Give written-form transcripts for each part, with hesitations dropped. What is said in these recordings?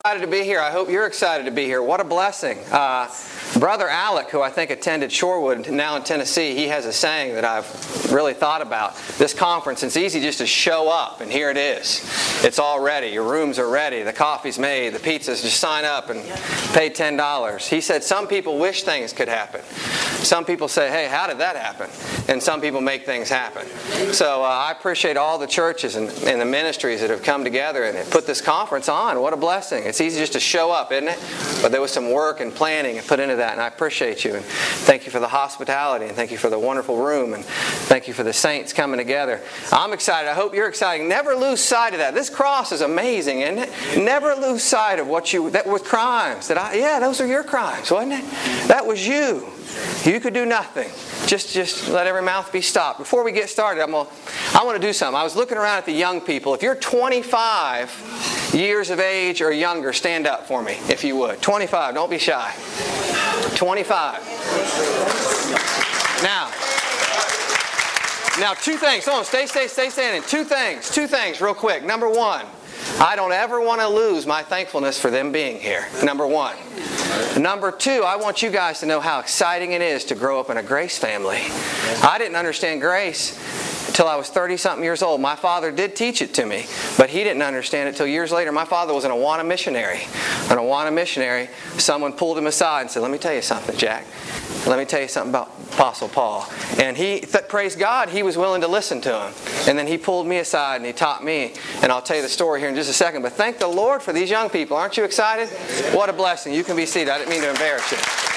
Excited to be here. I hope you're excited to be here. What a blessing. Brother Alec, who I think attended Shorewood, now in Tennessee, he has a saying that I've really thought about. This conference, it's easy just to show up, and here it is. It's all ready. Your rooms are ready. The coffee's made. The pizza's, just sign up and pay $10. He said some people wish things could happen. Some people say, hey, how did that happen? And some people make things happen. So I appreciate all the churches and the ministries that have come together and put this conference on. What a blessing. It's easy just to show up, isn't it? But there was some work and planning and put into that, and I appreciate you. And thank you for the hospitality, and thank you for the wonderful room, and thank you for the saints coming together. I'm excited. I hope you're excited. Never lose sight of that. This cross is amazing, isn't it? Never lose sight of what that was crimes. Those are your crimes, wasn't it? That was you. You could do nothing. Just let every mouth be stopped. Before we get started, I want to do something. I was looking around at the young people. If you're 25 years of age or younger, stand up for me, if you would. 25, don't be shy. 25. Now, two things. Come on, stay standing. Two things real quick. Number one, I don't ever want to lose my thankfulness for them being here. Number one. Number two, I want you guys to know how exciting it is to grow up in a Grace family. I didn't understand grace until I was 30-something years old. My father did teach it to me, but he didn't understand it until years later. My father was an Awana missionary. An Awana missionary, someone pulled him aside and said, let me tell you something, Jack. Let me tell you something about Apostle Paul. And praise God, he was willing to listen to him. And then he pulled me aside and he taught me. And I'll tell you the story here in just a second. But thank the Lord for these young people. Aren't you excited? What a blessing. You can be seated. I didn't mean to embarrass you.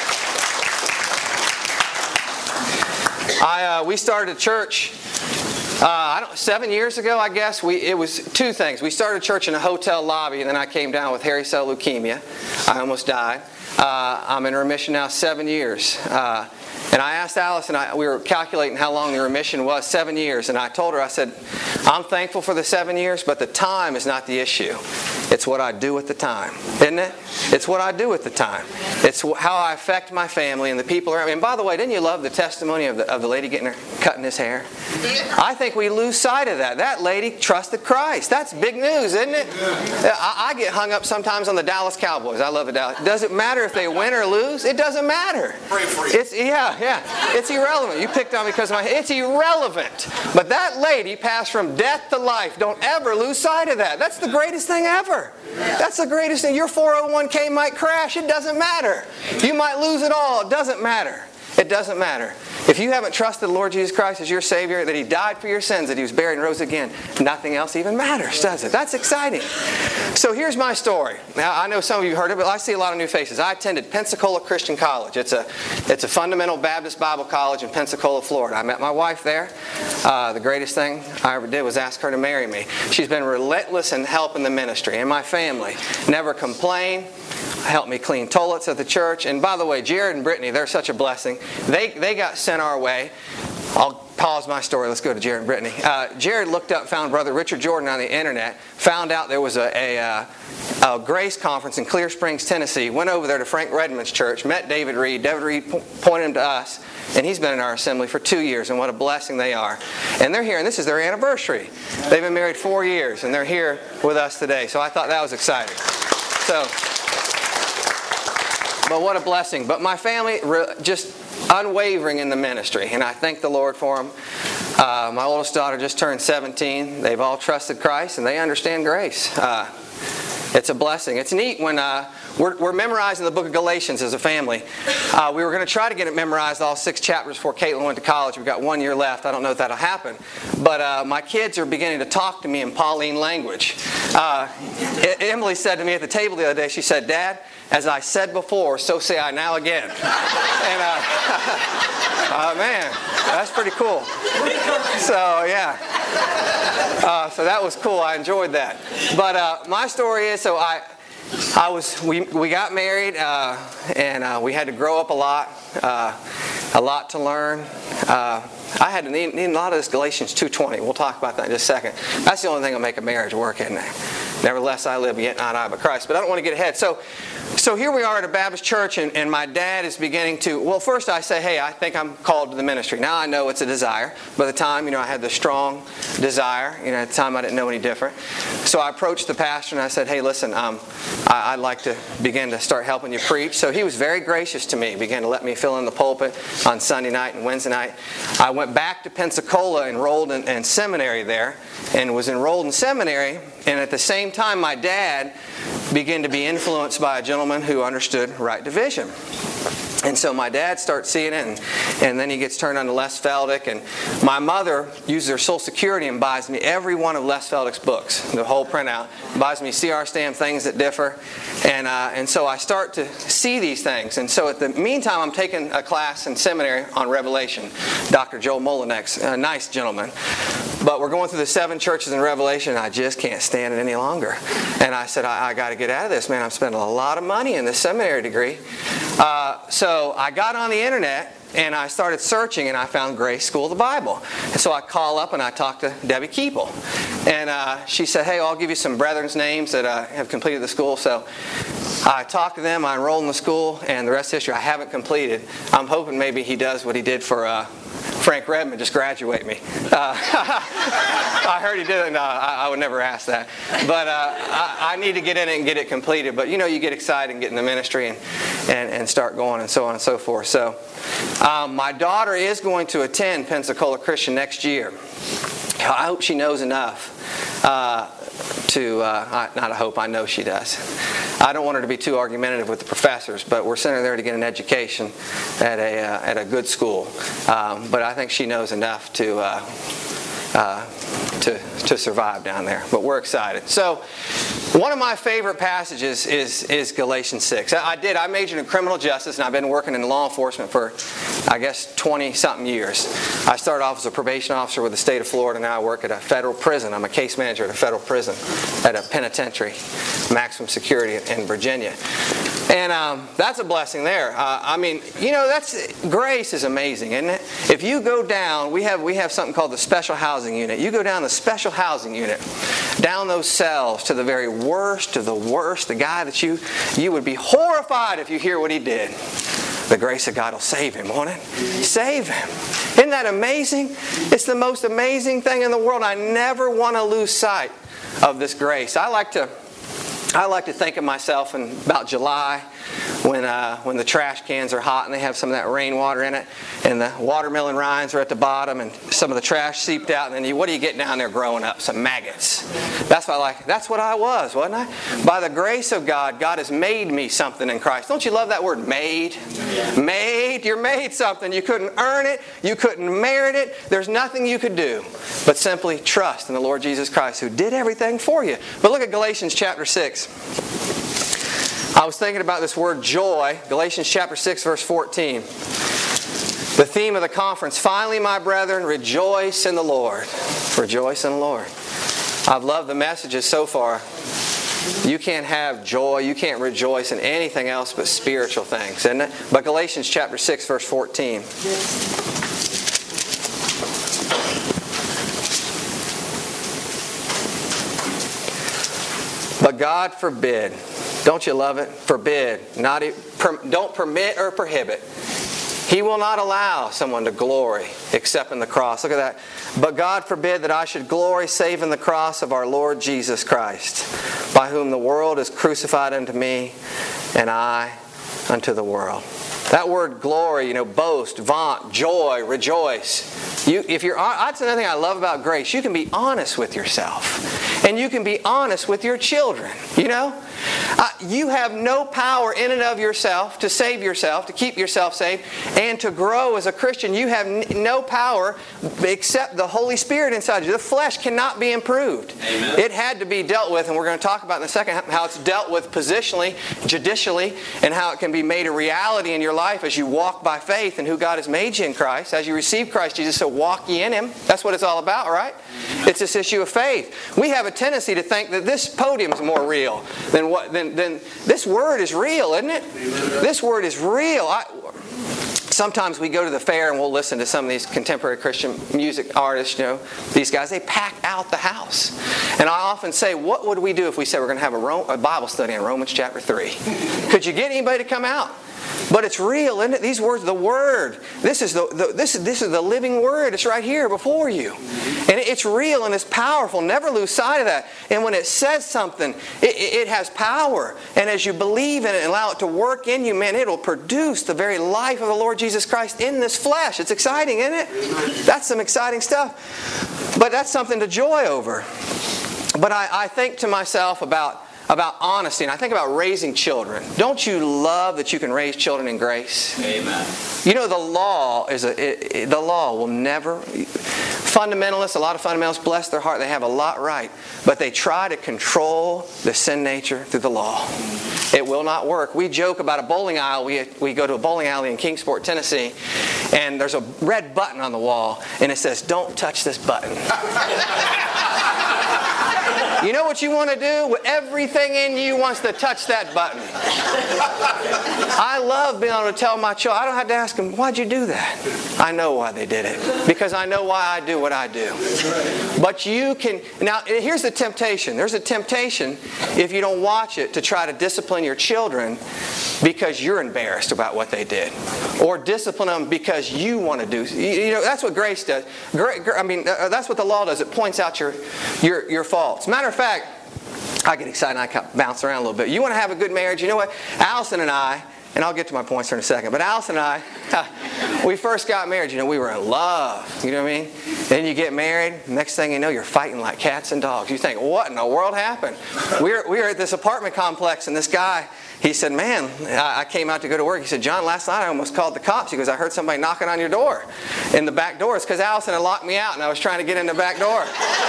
We started a church 7 years ago, I guess. It was two things. We started a church in a hotel lobby, and then I came down with hairy cell leukemia. I almost died. I'm in remission now 7 years. And I asked Alice, and we were calculating how long the remission was, 7 years. And I told her, I said, I'm thankful for the 7 years, but the time is not the issue. It's what I do with the time, isn't it? It's what I do with the time. It's how I affect my family and the people around me. And by the way, didn't you love the testimony of the lady cutting his hair? I think we lose sight of that. That lady trusted Christ. That's big news, isn't it? I get hung up sometimes on the Dallas Cowboys. I love the Dallas. Does it matter if they win or lose? It doesn't matter. It's irrelevant. You picked on me because of my... It's irrelevant. But that lady passed from death to life. Don't ever lose sight of that. That's the greatest thing ever. That's the greatest thing. Your 401k might crash. It doesn't matter. You might lose it all. It doesn't matter. It doesn't matter. If you haven't trusted the Lord Jesus Christ as your Savior, that He died for your sins, that He was buried and rose again, nothing else even matters, does it? That's exciting. So here's my story. Now, I know some of you heard it, but I see a lot of new faces. I attended Pensacola Christian College. It's a fundamental Baptist Bible college in Pensacola, Florida. I met my wife there. The greatest thing I ever did was ask her to marry me. She's been relentless in helping the ministry and my family. Never complained. Helped me clean toilets at the church. And by the way, Jared and Brittany, they're such a blessing. They got sent our way. I'll pause my story. Let's go to Jared and Brittany. Jared looked up, found Brother Richard Jordan on the internet, found out there was a Grace conference in Clear Springs, Tennessee, went over there to Frank Redmond's church, met David Reed. David Reed pointed him to us, and he's been in our assembly for 2 years, and what a blessing they are. And they're here, and this is their anniversary. They've been married 4 years, and they're here with us today. So I thought that was exciting. But what a blessing. But my family, just unwavering in the ministry. And I thank the Lord for them. My oldest daughter just turned 17. They've all trusted Christ and they understand grace. It's a blessing. It's neat when we're memorizing the book of Galatians as a family. We were going to try to get it memorized, all 6 chapters, before Caitlin went to college. We've got 1 year left. I don't know if that'll happen. But my kids are beginning to talk to me in Pauline language. Emily said to me at the table the other day, she said, Dad, as I said before, so say I now again. And, man, that's pretty cool. So, yeah. So that was cool. I enjoyed that. But my story is, so we got married, and we had to grow up a lot to learn. I had to need a lot of this Galatians 2:20. We'll talk about that in just a second. That's the only thing that'll make a marriage work, isn't it? Nevertheless I live, yet not I, but Christ. But I don't want to get ahead. So here we are at a Baptist church, and my dad is beginning to, well, first I say, hey, I think I'm called to the ministry. Now I know it's a desire. By the time, I had the strong desire. At the time I didn't know any different. So I approached the pastor and I said, hey, listen, I'd like to begin to start helping you preach. So he was very gracious to me, began to let me fill in the pulpit on Sunday night and Wednesday night. I went back to Pensacola, enrolled in seminary there, and was enrolled in seminary. And at the same time, my dad began to be influenced by a gentleman who understood right division. And so my dad starts seeing it, and then he gets turned on to Les Feldick. And my mother uses her Social Security and buys me every one of Les Feldick's books, the whole printout. Buys me C.R. Stam, Things That Differ. And so I start to see these things. And so at the meantime, I'm taking a class in seminary on Revelation. Dr. Joel Molinek's a nice gentleman. But we're going through the 7 churches in Revelation, and I just can't stand it any longer. And I said, I got to get out of this, man. I'm spending a lot of money in this seminary degree. So I got on the internet, and I started searching, and I found Grace School of the Bible. And so I call up, and I talk to Debbie Keeple. And she said, hey, I'll give you some brethren's names that have completed the school. So I talked to them, I enrolled in the school, and the rest of history I haven't completed. I'm hoping maybe he does what he did for Frank Redmond, just graduate me. I heard he did it. No, I would never ask that. But I need to get in it and get it completed. But you get excited and get in the ministry and start going and so on and so forth. So my daughter is going to attend Pensacola Christian next year. I hope she knows enough not I hope, I know she does. I don't want her to be too argumentative with the professors, but we're sending her there to get an education at a good school. But I think she knows enough to survive down there. But we're excited. So one of my favorite passages is Galatians 6. I majored in criminal justice, and I've been working in law enforcement for, 20-something years. I started off as a probation officer with the state of Florida. Now I work at a federal prison. I'm a case manager at a federal prison at a penitentiary, maximum security in Virginia. And that's a blessing there. Grace is amazing, isn't it? If you go down, we have something called the special housing unit. You go down the special housing unit, down those cells to the very worst of the worst, the guy that you would be horrified if you hear what he did. The grace of God will save him, won't it? Save him. Isn't that amazing? It's the most amazing thing in the world. I never want to lose sight of this grace. I like to think of myself in about July when the trash cans are hot and they have some of that rainwater in it, and the watermelon rinds are at the bottom, and some of the trash seeped out, and then what do you get down there growing up? Some maggots. That's what I was, wasn't I? By the grace of God, God has made me something in Christ. Don't you love that word, made? Yeah. Made. You're made something. You couldn't earn it. You couldn't merit it. There's nothing you could do but simply trust in the Lord Jesus Christ, who did everything for you. But look at Galatians chapter 6. I was thinking about this word joy, Galatians chapter 6, verse 14. The theme of the conference, finally, my brethren, rejoice in the Lord. Rejoice in the Lord. I've loved the messages so far. You can't have joy, you can't rejoice in anything else but spiritual things, isn't it? But Galatians chapter 6, verse 14. But God forbid. Don't you love it? Forbid. Don't permit or prohibit. He will not allow someone to glory except in the cross. Look at that. But God forbid that I should glory save in the cross of our Lord Jesus Christ, by whom the world is crucified unto me, and I unto the world. That word glory, boast, vaunt, joy, rejoice. That's another thing I love about grace. You can be honest with yourself. And you can be honest with your children. You have no power in and of yourself to save yourself, to keep yourself saved, and to grow as a Christian. You have no power except the Holy Spirit inside you. The flesh cannot be improved. Amen. It had to be dealt with, and we're going to talk about in a second how it's dealt with positionally, judicially, and how it can be made a reality in your life as you walk by faith in who God has made you in Christ. As you receive Christ Jesus, so walk ye in Him. That's what it's all about, right? It's this issue of faith. We have a tendency to think that this podium is more real than this word is real, isn't it? This word is real. Sometimes we go to the fair and we'll listen to some of these contemporary Christian music artists, these guys, they pack out the house. And I often say, what would we do if we said we're going to have a Bible study in Romans chapter 3? Could you get anybody to come out? But it's real, isn't it? These words, the Word. This is the living Word. It's right here before you. And it's real and it's powerful. Never lose sight of that. And when it says something, it has power. And as you believe in it and allow it to work in you, man, it'll produce the very life of the Lord Jesus Christ in this flesh. It's exciting, isn't it? That's some exciting stuff. But that's something to joy over. But I think to myself about honesty, and I think about raising children. Don't you love that you can raise children in grace? Amen. The law the law will never. Fundamentalists, a lot of fundamentalists, bless their heart, they have a lot right, but they try to control the sin nature through the law. It will not work. We joke about a bowling alley. We go to a bowling alley in Kingsport, Tennessee, and there's a red button on the wall, and it says, "Don't touch this button." You know what you want to do? Everything in you wants to touch that button. I love being able to tell my children, I don't have to ask them, "Why'd you do that?" I know why they did it. Because I know why I do what I do. But you can... Now, here's the temptation. There's a temptation, if you don't watch it, to try to discipline your children because you're embarrassed about what they did. Or discipline them because you want to do... that's what grace does. That's what the law does. It points out your faults. Matter of fact, I get excited and I kind of bounce around a little bit. You want to have a good marriage? You know what? Allison and I, and I'll get to my points here in a second, but Allison and I, we first got married, we were in love. You know what I mean? Then you get married, next thing you know, you're fighting like cats and dogs. You think, what in the world happened? We were at this apartment complex, and this guy, he said, "Man," I came out to go to work. He said, "John, last night I almost called the cops." He goes, "I heard somebody knocking on your door in the back door." It's because Allison had locked me out and I was trying to get in the back door.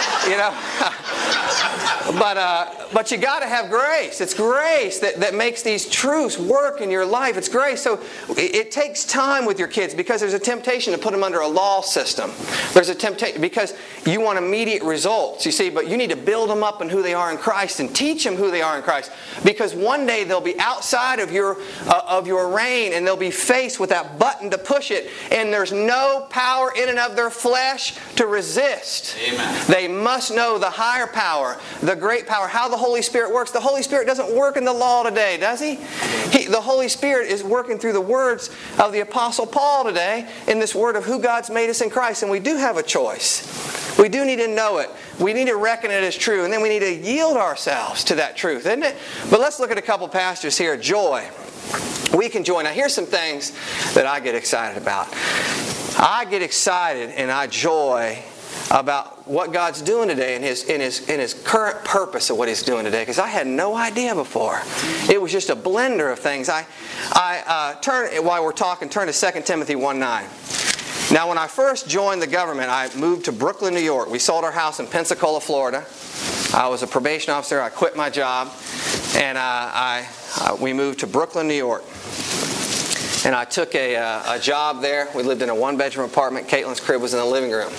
But you got to have grace. It's grace that makes these truths work in your life. It's grace. So it takes time with your kids because there's a temptation to put them under a law system. There's a temptation because you want immediate results, you see, but you need to build them up in who they are in Christ and teach them who they are in Christ, because one day they'll be outside of your reign and they'll be faced with that button to push it, and there's no power in and of their flesh to resist. Amen. They must know the higher power, the great power, how the Holy Spirit works. The Holy Spirit doesn't work in the law today, does He? The Holy Spirit is working through the words of the Apostle Paul today in this word of who God's made us in Christ, and we do have a choice. We do need to know it. We need to reckon it as true, and then we need to yield ourselves to that truth, isn't it? But let's look at a couple passages here. Joy. We can joy. Now here's some things that I get excited about. I get excited and I joy about what God's doing today in His current purpose of what He's doing today, because I had no idea before. It was just a blender of things. While we're talking, turn to 2 Timothy 1:9. Now, when I first joined the government, I moved to Brooklyn, New York. We sold our house in Pensacola, Florida. I was a probation officer. I quit my job, and we moved to Brooklyn, New York. And I took a job there. We lived in a one-bedroom apartment. Caitlin's crib was in the living room.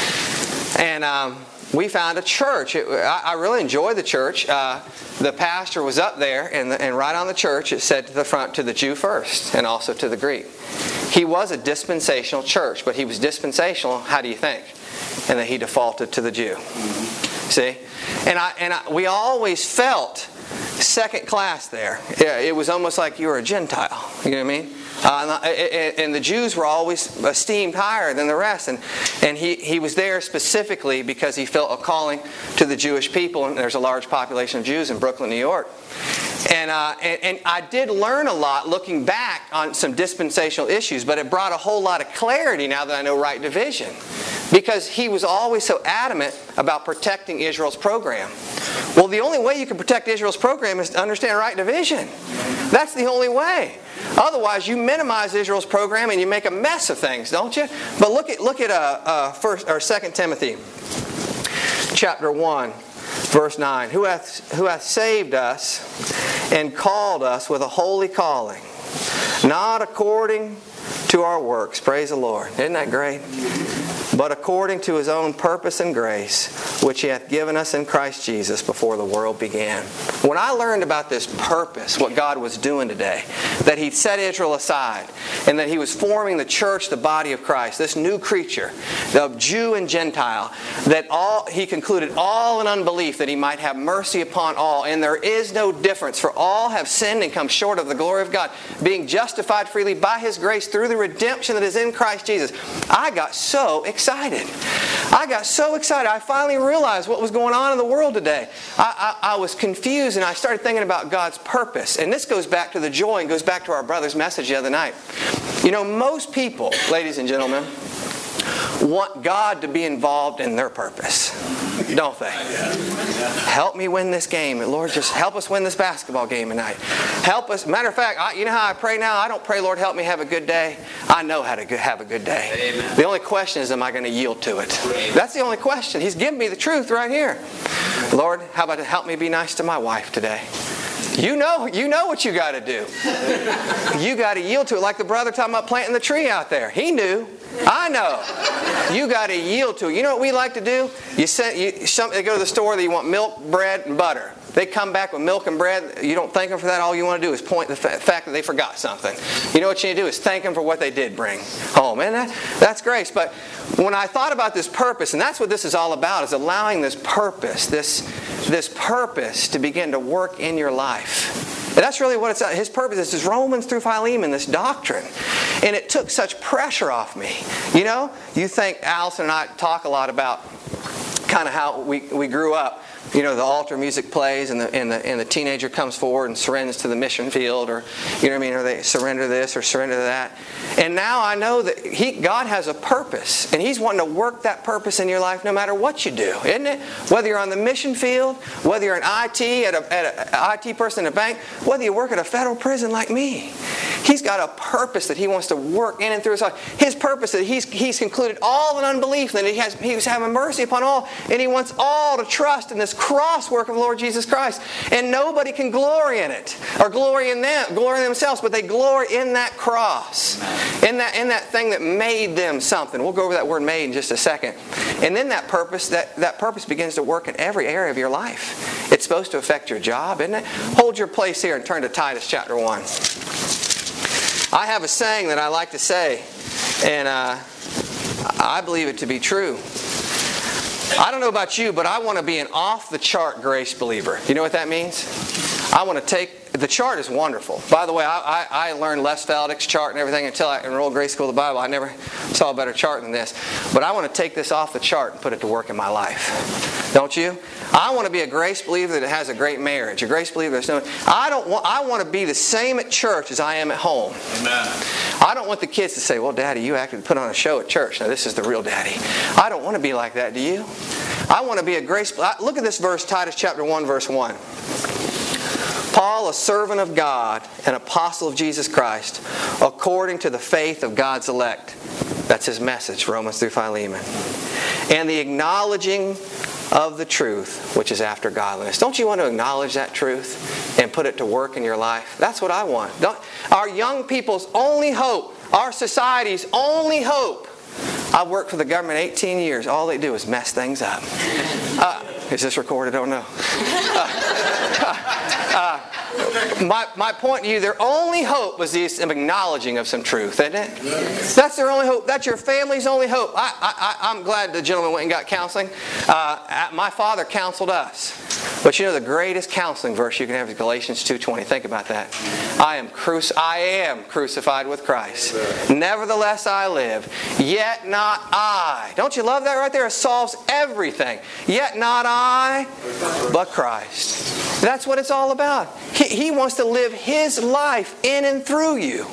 And we found a church. I really enjoyed the church. The pastor was up there, and right on the church it said to the front, "To the Jew first, and also to the Greek." He was a dispensational church, but he was dispensational, how do you think? And that he defaulted to the Jew. See? And we always felt second class there. It was almost like you were a Gentile. You know what I mean? And the Jews were always esteemed higher than the rest. And he was there specifically because he felt a calling to the Jewish people. And there's a large population of Jews in Brooklyn, New York. And I did learn a lot looking back on some dispensational issues, but it brought a whole lot of clarity now that I know right division. Because he was always so adamant about protecting Israel's program. Well, the only way you can protect Israel's program is to understand right division. That's the only way. Otherwise, you minimize Israel's program and you make a mess of things, don't you? But look at 2 Timothy chapter 1, verse 9. Who hath saved us and called us with a holy calling, not according to our works. Praise the Lord. Isn't that great? But according to His own purpose and grace, which He hath given us in Christ Jesus before the world began. When I learned about this purpose, what God was doing today, that He'd set Israel aside, and that He was forming the church, the body of Christ, this new creature, of Jew and Gentile, that He concluded all in unbelief, that He might have mercy upon all. And there is no difference, for all have sinned and come short of the glory of God, being justified freely by His grace through the redemption that is in Christ Jesus. I got so excited. I finally realized what was going on in the world today. I was confused, and I started thinking about God's purpose. And this goes back to the joy and goes back to our brother's message the other night. You know, most people, ladies and gentlemen, want God to be involved in their purpose, don't they? Help me win this game. Lord, just help us win this basketball game tonight. Help us. Matter of fact, you know how I pray now? I don't pray, Lord, help me have a good day. I know how to have a good day. Amen. The only question is, am I going to yield to it? Amen. That's the only question. He's giving me the truth right here. Lord, how about to help me be nice to my wife today? You know what you got to do. You got to yield to it. Like the brother talking about planting the tree out there. He knew. I know. You got to yield to it. You know what we like to do? They go to the store, they want milk, bread, and butter. They come back with milk and bread. You don't thank them for that. All you want to do is point the fact that they forgot something. You know what you need to do is thank them for what they did bring home. And that's grace. But when I thought about this purpose, and that's what this is all about, is allowing this purpose, this purpose to begin to work in your life. And that's really what it's His purpose. This is Romans through Philemon, this doctrine. And it took such pressure off me. You know, you think Allison and I talk a lot about kind of how we grew up. You know, the altar music plays, and the teenager comes forward and surrenders to the mission field, or you know what I mean, or they surrender this or surrender that. And now I know that God has a purpose, and He's wanting to work that purpose in your life no matter what you do, isn't it? Whether you're on the mission field, whether you're an IT at an IT person in a bank, whether you work at a federal prison like me. He's got a purpose that He wants to work in and through His life. His purpose that He's concluded all in unbelief, that He was having mercy upon all, and He wants all to trust in this cross work of the Lord Jesus Christ. And nobody can glory in it or glory in themselves, but they glory in that cross, in that thing that made them something. We'll go over that word "made" in just a second. And then that purpose begins to work in every area of your life. It's supposed to affect your job, isn't it? Hold your place here and turn to Titus chapter 1. I have a saying that I like to say, and I believe it to be true. I don't know about you, but I want to be an off-the-chart grace believer. You know what that means? I want to take... The chart is wonderful. By the way, I learned Les Feldick's chart and everything until I enrolled Grace School of the Bible. I never saw a better chart than this. But I want to take this off the chart and put it to work in my life. Don't you? I want to be a grace believer that has a great marriage. A grace believer that's no... I want to be the same at church as I am at home. Amen. I don't want the kids to say, "Well, Daddy, you actually put on a show at church. Now, this is the real Daddy." I don't want to be like that, do you? I want to be a grace... Look at this verse, Titus chapter 1, verse 1. Paul, a servant of God, an apostle of Jesus Christ, according to the faith of God's elect. That's his message, Romans through Philemon. And the acknowledging of the truth, which is after godliness. Don't you want to acknowledge that truth and put it to work in your life? That's what I want. Our young people's only hope, our society's only hope. I've worked for the government 18 years. All they do is mess things up. Is this recorded? I don't know. My point to you, their only hope was the acknowledging of some truth, isn't it? Yes. That's their only hope. That's your family's only hope. I'm glad the gentleman went and got counseling. My father counseled us. But you know the greatest counseling verse you can have is Galatians 2:20. Think about that. I am crucified with Christ. Nevertheless I live, yet not I. Don't you love that right there? It solves everything. Yet not I, but Christ. That's what it's all about. He wants to live His life in and through you.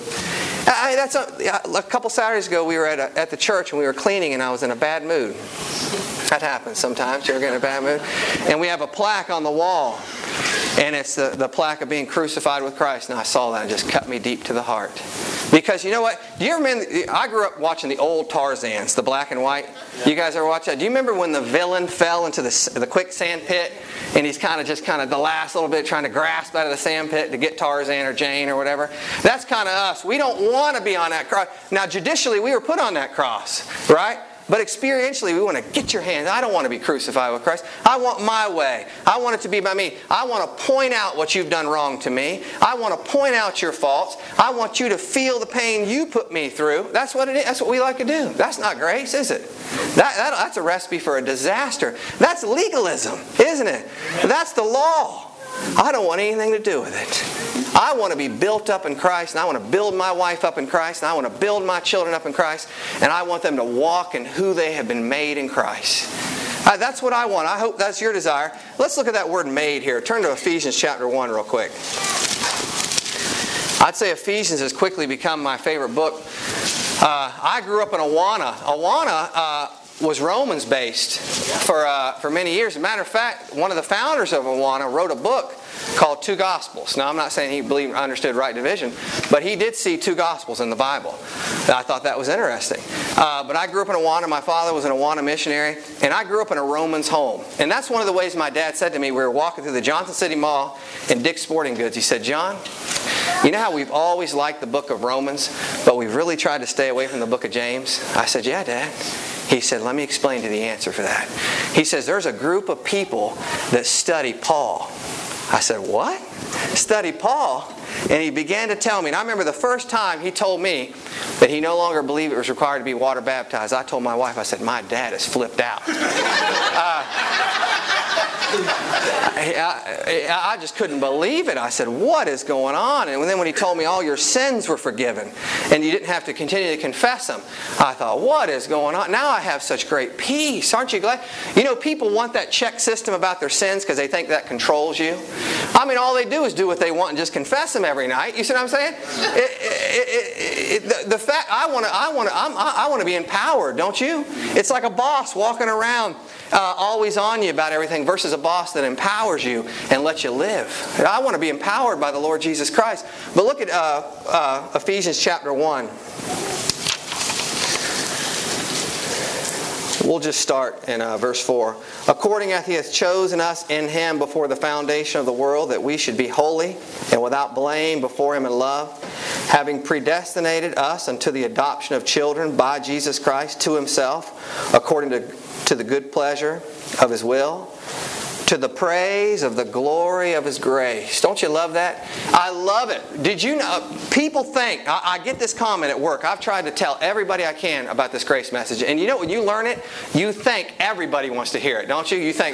A couple Saturdays ago we were at the church and we were cleaning and I was in a bad mood. That happens sometimes. You're in a bad mood. And we have a plaque on the wall. And it's the plaque of being crucified with Christ. And I saw that and it just cut me deep to the heart. Because you know what? Do you remember? I grew up watching the old Tarzans, the black and white. You guys ever watch that? Do you remember when the villain fell into the quicksand pit? And he's kind of the last little bit trying to grasp out of the sand pit to get Tarzan or Jane or whatever. That's kind of us. We don't want to be on that cross. Now, judicially, we were put on that cross, right? But experientially, we want to get your hands. I don't want to be crucified with Christ. I want my way. I want it to be by me. I want to point out what you've done wrong to me. I want to point out your faults. I want you to feel the pain you put me through. That's what it is. That's what we like to do. That's not grace, is it? That's a recipe for a disaster. That's legalism, isn't it? That's the law. I don't want anything to do with it. I want to be built up in Christ, and I want to build my wife up in Christ, and I want to build my children up in Christ, and I want them to walk in who they have been made in Christ. That's what I want. I hope that's your desire. Let's look at that word made here. Turn to Ephesians chapter 1 real quick. I'd say Ephesians has quickly become my favorite book. I grew up in Awana. Awana was Romans based for many years. As a matter of fact, one of the founders of Awana wrote a book called Two Gospels. Now, I'm not saying he understood right division, but he did see two Gospels in the Bible. I thought that was interesting. But I grew up in Awana. My father was an Awana missionary, and I grew up in a Romans home. And that's one of the ways my dad said to me, we were walking through the Johnson City Mall in Dick's Sporting Goods. He said, John, you know how we've always liked the book of Romans, but we've really tried to stay away from the book of James? I said, yeah, Dad. He said, let me explain to you the answer for that. He says, there's a group of people that study Paul. I said, what? Study Paul? And he began to tell me, and I remember the first time he told me that he no longer believed it was required to be water baptized. I told my wife, I said, my dad is flipped out. I just couldn't believe it. I said, what is going on? And then when he told me all your sins were forgiven and you didn't have to continue to confess them, I thought, what is going on? Now I have such great peace. Aren't you glad? You know, people want that check system about their sins because they think that controls you. I mean, all they do is do what they want and just confess them every night. You see what I'm saying? The fact I want to be empowered, don't you? It's like a boss walking around always on you about everything versus a boss that empowers you and lets you live. I want to be empowered by the Lord Jesus Christ. But look at Ephesians chapter 1. We'll just start in verse 4. According as He hath chosen us in Him before the foundation of the world, that we should be holy and without blame before Him in love, having predestinated us unto the adoption of children by Jesus Christ to Himself, according to the good pleasure of His will, to the praise of the glory of His grace. Don't you love that? I love it. Did you know, people think, I get this comment at work. I've tried to tell everybody I can about this grace message. And you know, when you learn it, you think everybody wants to hear it, don't you? You think,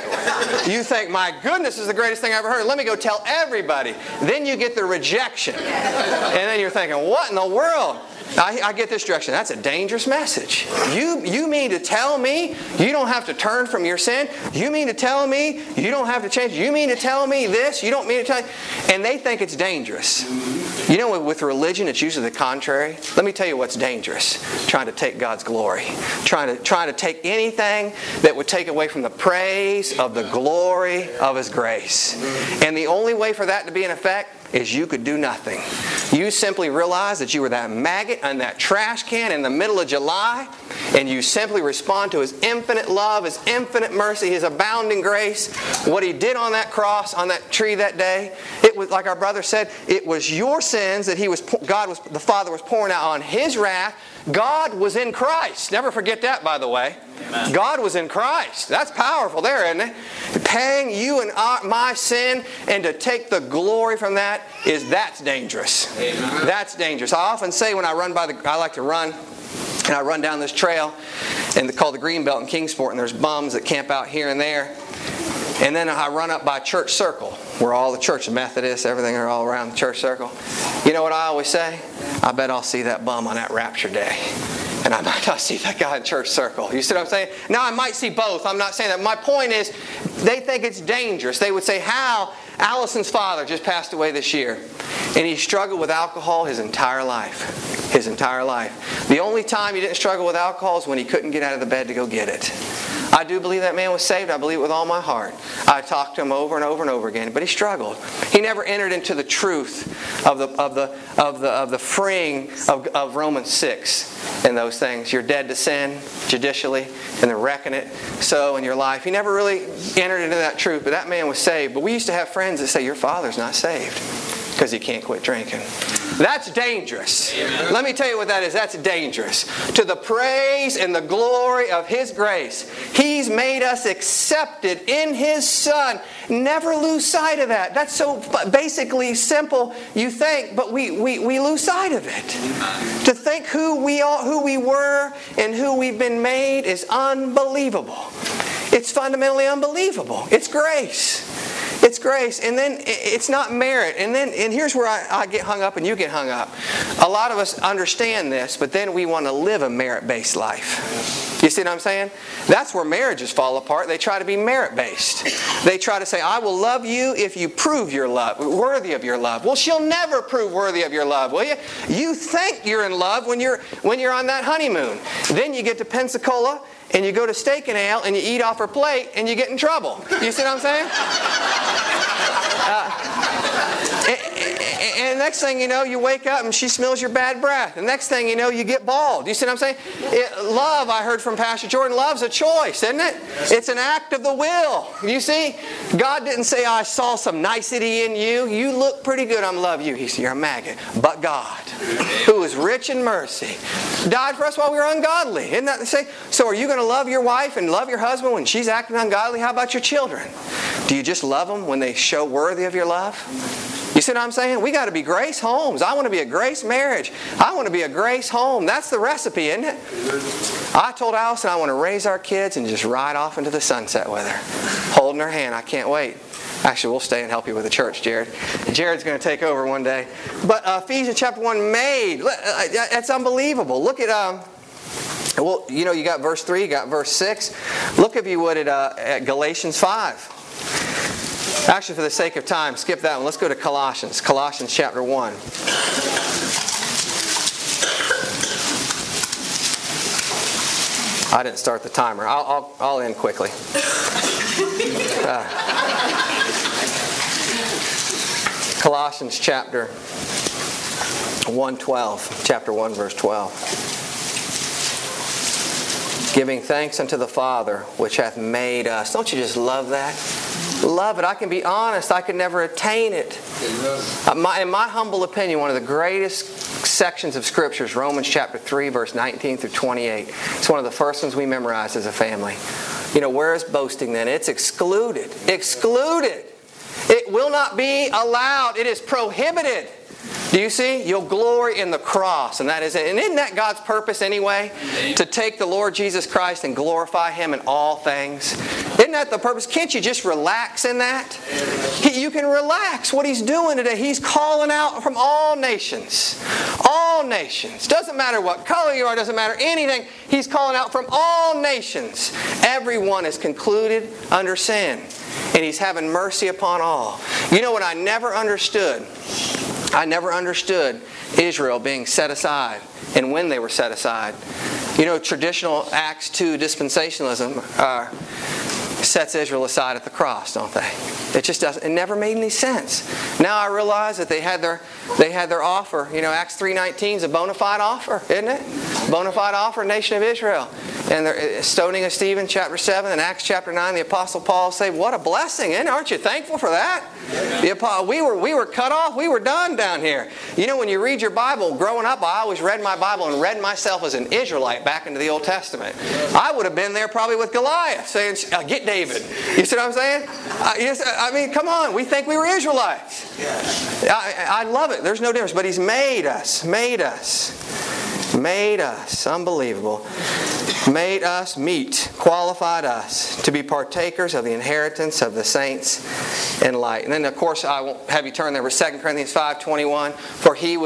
my goodness, this is the greatest thing I ever heard. Let me go tell everybody. Then you get the rejection. And then you're thinking, what in the world? I get this direction. That's a dangerous message. You mean to tell me you don't have to turn from your sin? You mean to tell me you don't have to change? You mean to tell me this? You don't mean to tell me? And they think it's dangerous. You know, with religion, it's usually the contrary. Let me tell you what's dangerous. Trying to take God's glory. Trying to take anything that would take away from the praise of the glory of His grace. And the only way for that to be in effect is you could do nothing. You simply realize that you were that maggot in that trash can in the middle of July, and you simply respond to His infinite love, His infinite mercy, His abounding grace, what He did on that cross, on that tree that day. It was, like our brother said, it was your sins that the Father was pouring out on His wrath. God was in Christ. Never forget that, by the way. Amen. God was in Christ. That's powerful there, isn't it? Paying you and my sin, and to take the glory from that's dangerous. Amen. That's dangerous. I often say when I like to run, and I run down this trail, and called the Greenbelt in Kingsport, and there's bums that camp out here and there. And then I run up by Church Circle, where all the church, Methodists, everything are all around the Church Circle. You know what I always say? I bet I'll see that bum on that rapture day. And I might not see that guy in Church Circle. You see what I'm saying? Now, I might see both. I'm not saying that. My point is, they think it's dangerous. They would say, how? Allison's father just passed away this year. And he struggled with alcohol his entire life. His entire life. The only time he didn't struggle with alcohol is when he couldn't get out of the bed to go get it. I do believe that man was saved. I believe it with all my heart. I talked to him over and over and over again, but he struggled. He never entered into the truth of the freeing of Romans 6 and those things. You're dead to sin judicially, and then reckon it so in your life. He never really entered into that truth, but that man was saved. But we used to have friends that say, your father's not saved. because he can't quit drinking. That's dangerous. Let me tell you what that is. That's dangerous. To the praise and the glory of His grace, He's made us accepted in His Son. Never lose sight of that. That's so basically simple, you think, but we lose sight of it. To think who we are, who we were, and who we've been made is unbelievable. It's fundamentally unbelievable. It's grace. It's grace, and then it's not merit. And here's where I get hung up and you get hung up. A lot of us understand this, but then we want to live a merit-based life. You see what I'm saying? That's where marriages fall apart. They try to be merit-based. They try to say, I will love you if you prove your love, worthy of your love. Well, she'll never prove worthy of your love, will you? You think you're in love when you're on that honeymoon. Then you get to Pensacola, and you go to Steak and Ale, and you eat off her plate, and you get in trouble. You see what I'm saying? And next thing you know, you wake up and she smells your bad breath. And next thing you know, you get bald. You see what I'm saying? Love, I heard from Pastor Jordan, love's a choice, isn't it? It's an act of the will. You see? God didn't say, I saw some nicety in you. You look pretty good, I'm love you. He said, you're a maggot. But God, who is rich in mercy, died for us while we were ungodly. Isn't that the same? So are you going to love your wife and love your husband when she's acting ungodly? How about your children? Do you just love them when they show worthy of your love? You see what I'm saying? We got to be grace homes. I want to be a grace marriage. I want to be a grace home. That's the recipe, isn't it? I told Allison I want to raise our kids and just ride off into the sunset with her. Holding her hand. I can't wait. Actually, we'll stay and help you with the church, Jared. Jared's going to take over one day. But Ephesians chapter 1, made. That's unbelievable. Look at... well, you know, you got verse 3, you got verse 6. Look, if you would, at Galatians 5. Actually, for the sake of time, skip that one. Let's go to Colossians. Colossians chapter 1. I didn't start the timer. I'll end quickly. Colossians chapter 1:12. Chapter 1, verse 12. Giving thanks unto the Father, which hath made us. Don't you just love that? Love it. I can be honest. I could never attain it. In my humble opinion, one of the greatest sections of Scripture is Romans chapter 3, verse 19 through 28. It's one of the first ones we memorized as a family. You know, where is boasting then? It's excluded. Excluded. It will not be allowed. It is prohibited. Do you see? You'll glory in the cross. And that is it. And isn't that God's purpose anyway? To take the Lord Jesus Christ and glorify Him in all things. Isn't that the purpose? Can't you just relax in that? You can relax what He's doing today. He's calling out from all nations. All nations. Doesn't matter what color you are. Doesn't matter anything. He's calling out from all nations. Everyone is concluded under sin. And He's having mercy upon all. You know what I never understood? I never understood Israel being set aside and when they were set aside. You know, traditional Acts 2 dispensationalism sets Israel aside at the cross, don't they? It just doesn't. It never made any sense. Now I realize that they had their offer. You know, Acts 3:19 is a bona fide offer, isn't it? Bona fide offer, nation of Israel. And the stoning of Stephen, chapter 7, and Acts chapter 9, the Apostle Paul say, what a blessing, isn't it? Aren't you thankful for that? We were cut off. We were done down here. You know, when you read your Bible, growing up, I always read my Bible and read myself as an Israelite back into the Old Testament. I would have been there probably with Goliath saying, get David. You see what I'm saying? I mean, come on. We think we were Israelites. I love it. There's no difference. But He's made us. Made us. Made us. Unbelievable. Made us meet, qualified us to be partakers of the inheritance of the saints in light. And then, of course, I won't have you turn there. 2 Corinthians 5:21. For He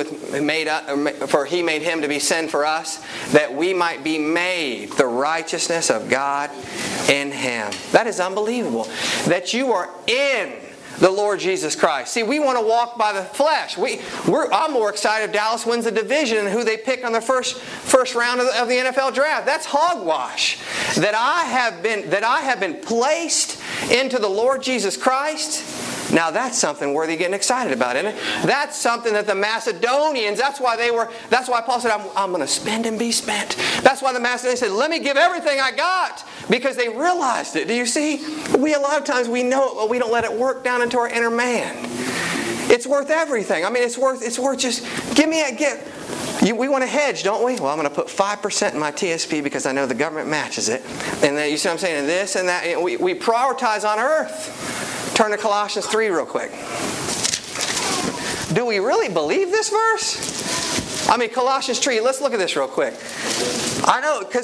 made Him to be sin for us, that we might be made the righteousness of God in Him. That is unbelievable. That you are in the Lord Jesus Christ. See, we want to walk by the flesh. I'm more excited if Dallas wins the division than who they pick on the first round of the NFL draft. That's hogwash. That I have been placed into the Lord Jesus Christ. Now that's something worthy of getting excited about, isn't it? That's something that the Macedonians, that's why Paul said, I'm going to spend and be spent. That's why the Macedonians said, let me give everything I got. Because they realized it. Do you see? A lot of times we know it, but we don't let it work down into our inner man. It's worth everything. I mean, it's worth just, we want to hedge, don't we? Well, I'm going to put 5% in my TSP because I know the government matches it. And then, you see what I'm saying? And this and that. And we prioritize on earth. Turn to Colossians 3 real quick. Do we really believe this verse? I mean, Colossians 3, let's look at this real quick. I know, because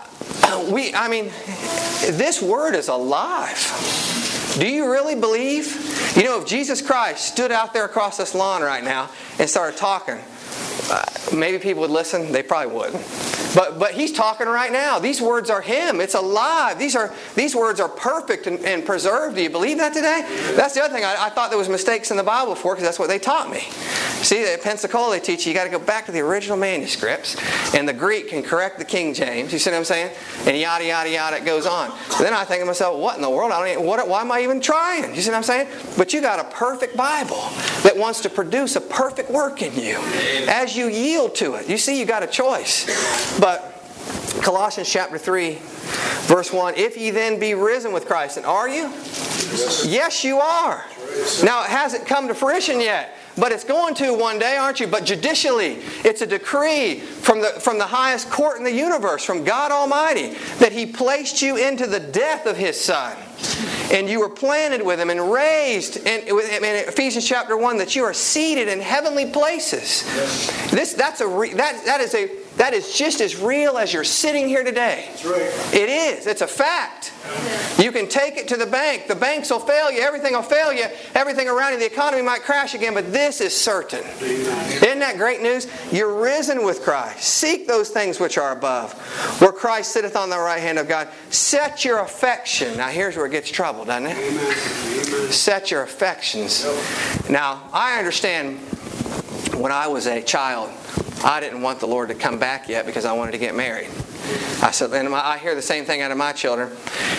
this word is alive. Do you really believe? You know, if Jesus Christ stood out there across this lawn right now and started talking, maybe people would listen. They probably wouldn't. But He's talking right now. These words are Him. It's alive. These words are perfect and preserved. Do you believe that today? That's the other thing. I thought there was mistakes in the Bible before because that's what they taught me. See, at Pensacola they teach you got to go back to the original manuscripts, and the Greek can correct the King James. You see what I'm saying? And yada yada yada, it goes on. Then I think to myself, what in the world? Why am I even trying? You see what I'm saying? But you got a perfect Bible that wants to produce a perfect work in you as you yield to it. You see, you got a choice. But Colossians chapter 3, verse 1, if ye then be risen with Christ, and are you? Yes, you are. Now, it hasn't come to fruition yet, but it's going to one day, aren't you? But judicially, it's a decree from the highest court in the universe, from God Almighty, that He placed you into the death of His Son. And you were planted with Him and raised in Ephesians chapter 1 that you are seated in heavenly places. That is just as real as you're sitting here today. That's right. It is. It's a fact. You can take it to the bank. The banks will fail you. Everything will fail you. Everything around you, the economy might crash again, but this is certain. Isn't that great news? You're risen with Christ. Seek those things which are above, where Christ sitteth on the right hand of God. Set your affection. Now here's where it gets trouble, doesn't it? Amen. Set your affections. Now, I understand when I was a child, I didn't want the Lord to come back yet because I wanted to get married. I said, and I hear the same thing out of my children.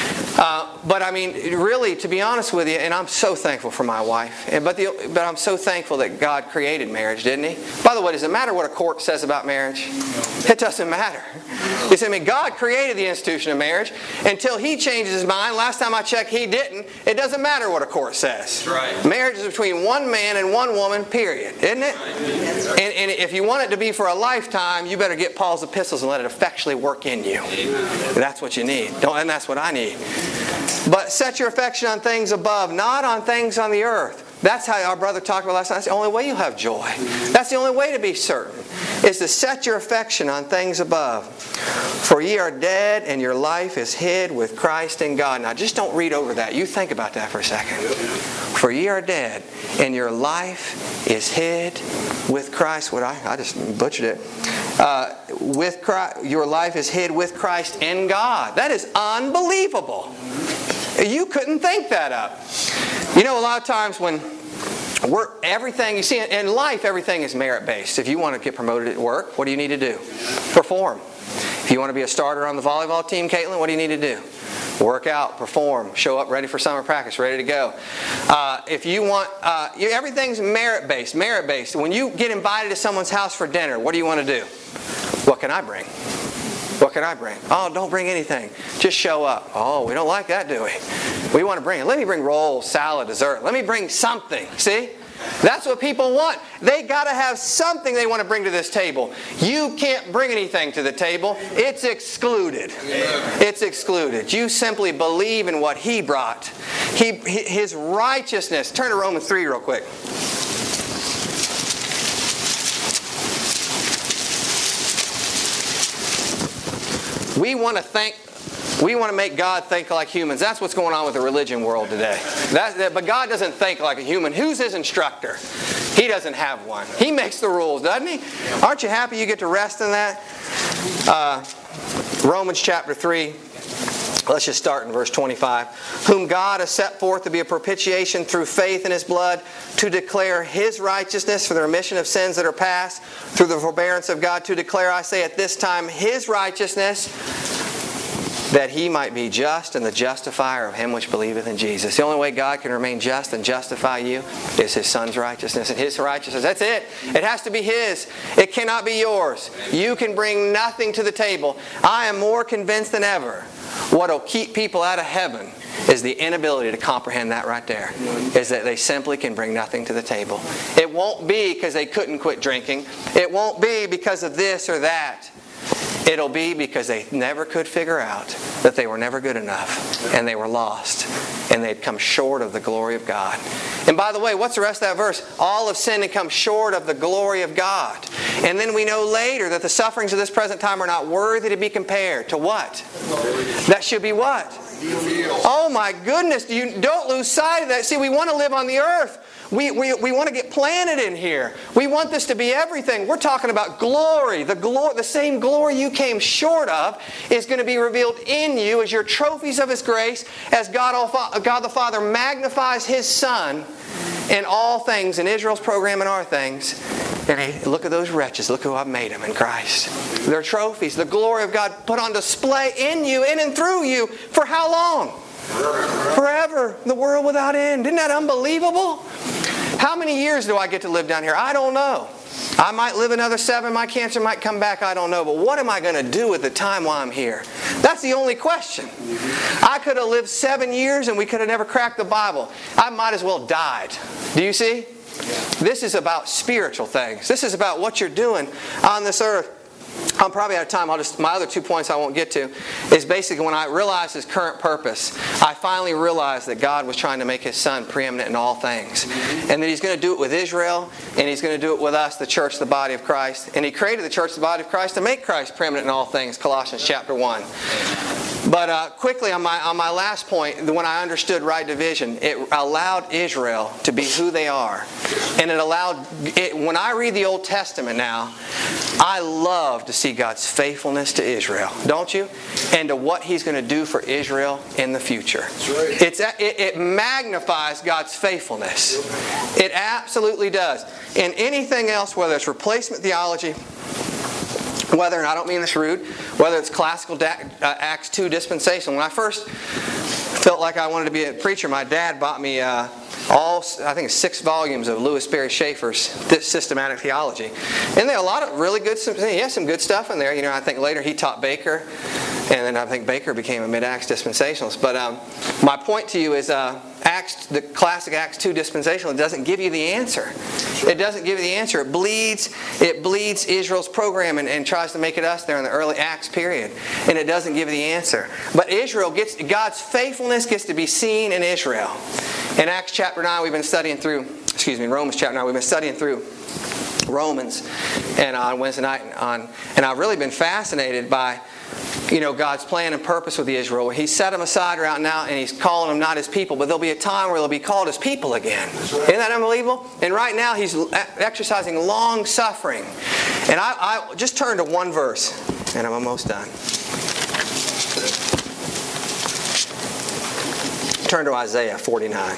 But I mean, really, to be honest with you, and I'm so thankful for my wife, but I'm so thankful that God created marriage, didn't He? By the way, does it matter what a court says about marriage? It doesn't matter. You see, God created the institution of marriage until He changes His mind. Last time I checked, He didn't. It doesn't matter what a court says. That's right. Marriage is between one man and one woman, period. Isn't it? Right. And if you want it to be for a lifetime, you better get Paul's epistles and let it effectually work in you. Amen. That's what you need. And that's what I need. But set your affection on things above, not on things on the earth. That's how our brother talked about last night. That's the only way you'll have joy. That's the only way to be certain, is to set your affection on things above. For ye are dead, and your life is hid with Christ in God. Now, just don't read over that. You think about that for a second. For ye are dead, and your life is hid with Christ. I just butchered it. With Christ, your life is hid with Christ in God. That is unbelievable. You couldn't think that up. You know, a lot of times when everything, you see, in life, everything is merit-based. If you want to get promoted at work, what do you need to do? Perform. If you want to be a starter on the volleyball team, Caitlin, what do you need to do? Work out, perform, show up ready for summer practice, ready to go. If you want, everything's merit-based, merit-based. When you get invited to someone's house for dinner, what do you want to do? What can I bring? What can I bring? Oh, don't bring anything. Just show up. Oh, we don't like that, do we? We want to bring it. Let me bring rolls, salad, dessert. Let me bring something. See? That's what people want. They got to have something they want to bring to this table. You can't bring anything to the table. It's excluded. It's excluded. You simply believe in what He brought. His righteousness. Turn to Romans 3 real quick. We want to make God think like humans. That's what's going on with the religion world today. But God doesn't think like a human. Who's His instructor? He doesn't have one. He makes the rules, doesn't He? Aren't you happy you get to rest in that? Romans chapter 3. Let's just start in verse 25. Whom God has set forth to be a propitiation through faith in His blood, to declare His righteousness for the remission of sins that are past, through the forbearance of God, to declare, I say, at this time, His righteousness, that He might be just and the justifier of him which believeth in Jesus. The only way God can remain just and justify you is His Son's righteousness. And His righteousness, that's it. It has to be His. It cannot be yours. You can bring nothing to the table. I am more convinced than ever what will keep people out of heaven is the inability to comprehend that right there. Is that they simply can bring nothing to the table. It won't be because they couldn't quit drinking. It won't be because of this or that. It'll be because they never could figure out that they were never good enough and they were lost and they'd come short of the glory of God. And by the way, what's the rest of that verse? All have sinned and come short of the glory of God. And then we know later that the sufferings of this present time are not worthy to be compared to what? That should be what? Oh my goodness, you don't lose sight of that. See, we want to live on the earth. We want to get planted in here. We want this to be everything. We're talking about glory. The same glory you came short of is going to be revealed in you as your trophies of His grace, as God the Father magnifies His Son in all things, in Israel's program and our things. And look at those wretches. Look who I've made them in Christ. They're trophies. The glory of God put on display in you, in and through you. For how long? Forever. The world without end. Isn't that unbelievable? How many years do I get to live down here? I don't know. I might live another 7. My cancer might come back. I don't know. But what am I going to do with the time while I'm here? That's the only question. I could have lived 7 years and we could have never cracked the Bible. I might as well died. Do you see? This is about spiritual things. This is about what you're doing on this earth. I'm probably out of time. My other 2 points I won't get to is basically when I realized His current purpose, I finally realized that God was trying to make His Son preeminent in all things. And that He's going to do it with Israel, and He's going to do it with us, the church, the body of Christ. And He created the church, the body of Christ, to make Christ preeminent in all things, Colossians chapter 1. But quickly on my last point, when I understood right division, it allowed Israel to be who they are. And it allowed, when I read the Old Testament now, I love to see God's faithfulness to Israel, don't you? And to what He's going to do for Israel in the future. It magnifies God's faithfulness. It absolutely does. And anything else, whether it's replacement theology, whether, and I don't mean this rude, whether it's classical Acts 2 dispensation. When I first felt like I wanted to be a preacher, my dad bought me I think it's 6 volumes of Louis Berry Schaeffer's systematic theology. And there are a lot of really good, he has some good stuff in there. You know, I think later he taught Baker, and then I think Baker became a mid-Acts dispensationalist. But my point to you is the classic Acts 2 dispensational doesn't give you the answer. It doesn't give you the answer. It bleeds Israel's program and tries to make it us there in the early Acts period. And it doesn't give you the answer. But God's faithfulness gets to be seen in Israel. In Acts chapter 9, we've been studying through, Romans chapter 9, we've been studying through Romans and on Wednesday night and I've really been fascinated by God's plan and purpose with Israel. He set them aside right now and He's calling them not His people, but there'll be a time where they'll be called His people again. Isn't that unbelievable? And right now He's exercising long suffering. And I just turn to one verse and I'm almost done. Turn to Isaiah 49.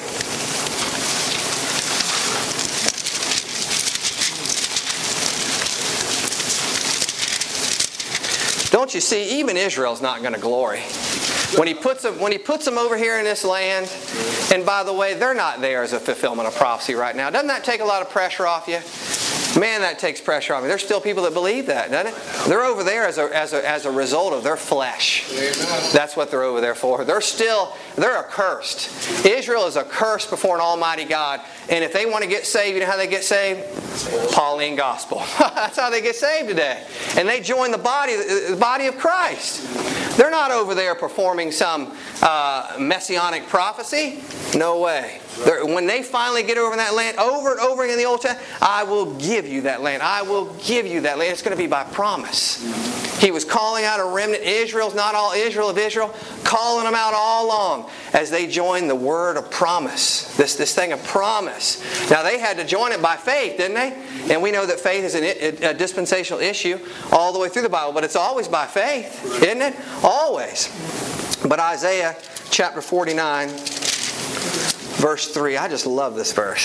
Don't you see, even Israel's not going to glory. When he puts them over here in this land, and by the way, they're not there as a fulfillment of prophecy right now. Doesn't that take a lot of pressure off you? Man, that takes pressure off me. There's still people that believe that, doesn't it? They're over there as a result of their flesh. Amen. That's what they're over there for. They're accursed. Israel is accursed before an almighty God. And if they want to get saved, you know how they get saved? Pauline gospel. That's how they get saved today. And they join the body of Christ. They're not over there performing some messianic prophecy. No way. When they finally get over in that land, over and over again in the Old Testament, I will give you that land. I will give you that land. It's going to be by promise. He was calling out a remnant. Israel's not all Israel of Israel, calling them out all along as they joined the word of promise. This thing of promise. Now they had to join it by faith, didn't they? And we know that faith is a dispensational issue all the way through the Bible, but it's always by faith, isn't it? Always. But Isaiah chapter 49, verse 3, I just love this verse.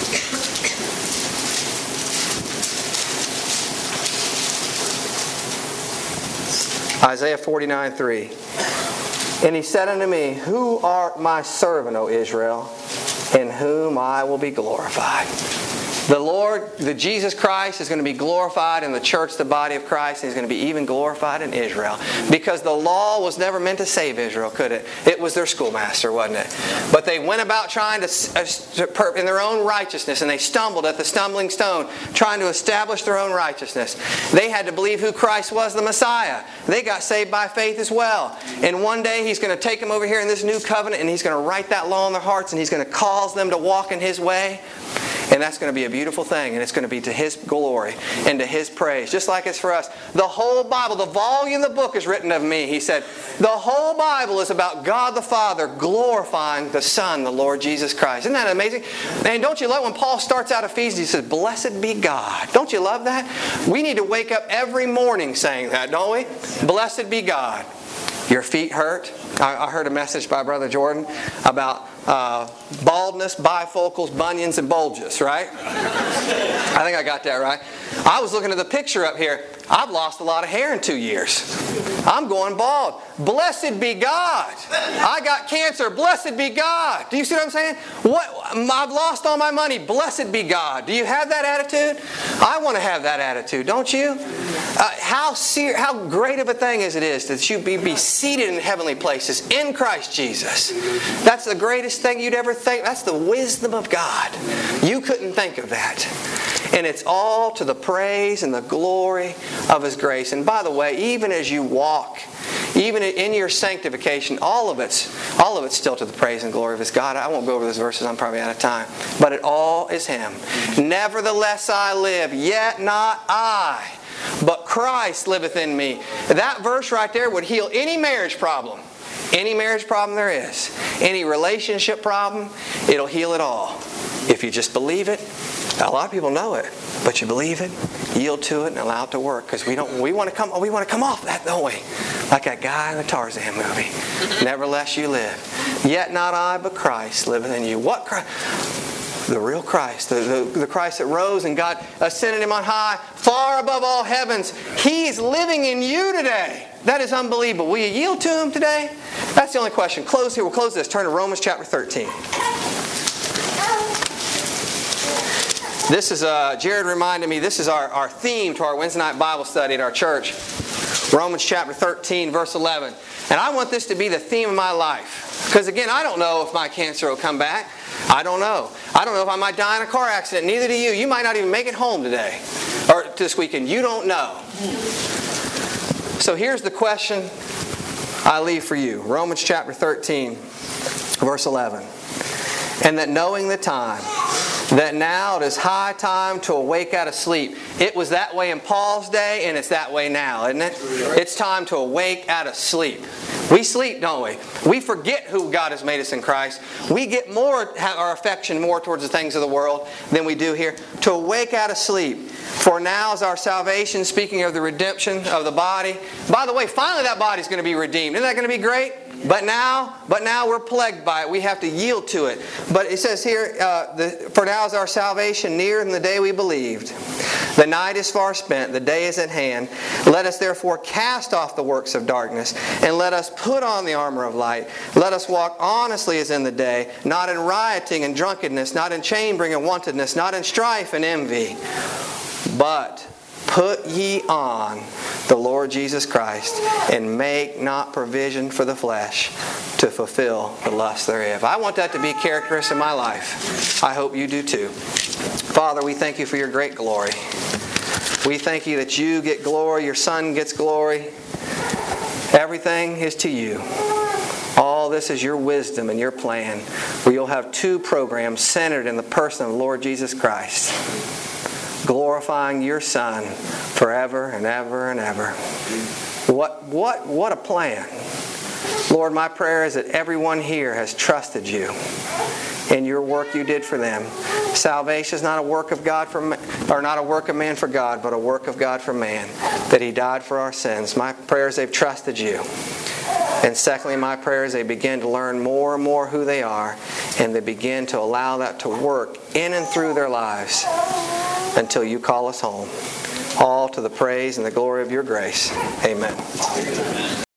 Isaiah 49:3. And he said unto me, Who art my servant, O Israel, in whom I will be glorified? The Lord, the Jesus Christ, is going to be glorified in the church, the body of Christ, and He's going to be even glorified in Israel. Because the law was never meant to save Israel, could it? It was their schoolmaster, wasn't it? But they went about trying to, in their own righteousness, and they stumbled at the stumbling stone, trying to establish their own righteousness. They had to believe who Christ was, the Messiah. They got saved by faith as well. And one day He's going to take them over here in this new covenant, and He's going to write that law in their hearts, and He's going to cause them to walk in His way. And that's going to be a beautiful thing, and it's going to be to His glory and to His praise, just like it's for us. The whole Bible, the volume of the book is written of me. He said, the whole Bible is about God the Father glorifying the Son, the Lord Jesus Christ. Isn't that amazing? And don't you love when Paul starts out Ephesians, he says, blessed be God. Don't you love that? We need to wake up every morning saying that, don't we? Blessed be God. Your feet hurt? I heard a message by Brother Jordan about baldness, bifocals, bunions, and bulges, right? I think I got that right. I was looking at the picture up here. I've lost a lot of hair in 2 years. I'm going bald. Blessed be God. I got cancer. Blessed be God. Do you see what I'm saying? I've lost all my money. Blessed be God. Do you have that attitude? I want to have that attitude, don't you? How great of a thing is that you be seated in heavenly places in Christ Jesus. That's the greatest thing you'd ever think. That's the wisdom of God. You couldn't think of that. And it's all to the praise and the glory of His grace. And by the way, even as you walk, even in your sanctification, all of it's still to the praise and glory of His God. I won't go over those verses, I'm probably out of time. But it all is Him. Nevertheless I live, yet not I, but Christ liveth in me. That verse right there would heal any marriage problem. Any marriage problem there is. Any relationship problem, it'll heal it all. If you just believe it. A lot of people know it, but you believe it, yield to it, and allow it to work. Because we want to come off that, don't we? Like that guy in the Tarzan movie. Nevertheless you live. Yet not I, but Christ liveth in you. What Christ? The real Christ. The Christ that rose and God ascended Him on high, far above all heavens. He's living in you today. That is unbelievable. Will you yield to Him today? That's the only question. Close here. We'll close this. Turn to Romans chapter 13. This is, Jared reminded me, this is our theme to our Wednesday night Bible study at our church. Romans chapter 13, verse 11. And I want this to be the theme of my life. Because again, I don't know if my cancer will come back. I don't know. I don't know if I might die in a car accident. Neither do you. You might not even make it home today. Or this weekend. You don't know. So here's the question I leave for you. Romans chapter 13, verse 11. And that knowing the time, that now it is high time to awake out of sleep. It was that way in Paul's day, and it's that way now, isn't it? It's time to awake out of sleep. We sleep, don't we? We forget who God has made us in Christ. We get our affection more towards the things of the world than we do here. To awake out of sleep. For now is our salvation, speaking of the redemption of the body. By the way, finally that body's going to be redeemed. Isn't that going to be great? But now we're plagued by it. We have to yield to it. But it says here, for now is our salvation nearer than the day we believed. The night is far spent, the day is at hand. Let us therefore cast off the works of darkness, and let us put on the armor of light. Let us walk honestly as in the day, not in rioting and drunkenness, not in chambering and wantonness, not in strife and envy. But put ye on the Lord Jesus Christ, and make not provision for the flesh to fulfill the lust thereof. I want that to be a characteristic of my life. I hope you do too. Father, we thank You for Your great glory. We thank You that You get glory, Your Son gets glory. Everything is to You. All this is Your wisdom and Your plan, where You'll have two programs centered in the person of the Lord Jesus Christ, glorifying Your Son forever and ever and ever. What a plan. Lord, my prayer is that everyone here has trusted You in Your work You did for them. Salvation is not a work of God not a work of man for God, but a work of God for man, that He died for our sins. My prayer is they've trusted You. And secondly, my prayer is they begin to learn more and more who they are, and they begin to allow that to work in and through their lives until You call us home. All to the praise and the glory of Your grace. Amen.